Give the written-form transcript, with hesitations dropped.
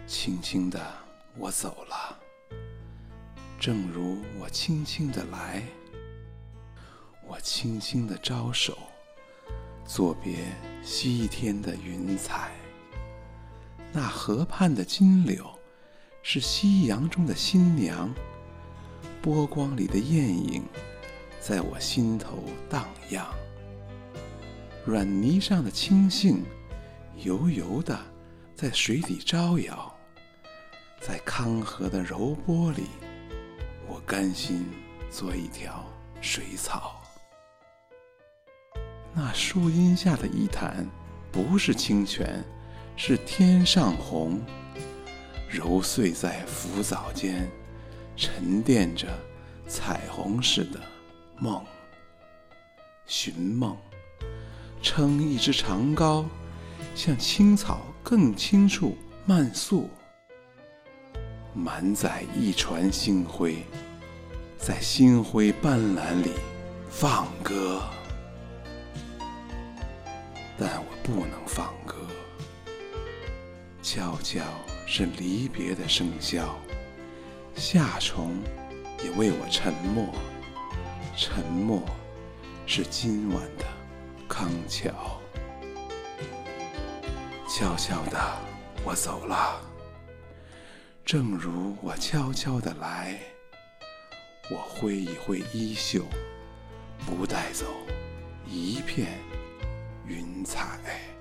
轻轻地我走了，正如我轻轻地来。我轻轻地招手，作别西天的云彩。那河畔的金柳是夕阳中的新娘，波光里的艳影在我心头荡漾。软泥上的青荇油油地在水底招摇，在康河的柔波里，我甘心做一条水草。那树荫下的一潭不是清泉，是天上虹，揉碎在浮藻间，沉淀着彩虹似的梦。寻梦，撑一支长篙，向青草更青处漫溯，满载一船星辉，在星辉斑斓里放歌。但我不能放歌，悄悄是离别的笙箫，夏虫也为我沉默，沉默是今晚的康桥。悄悄地我走了，正如我悄悄地来。我挥一挥衣袖，不带走一片云彩。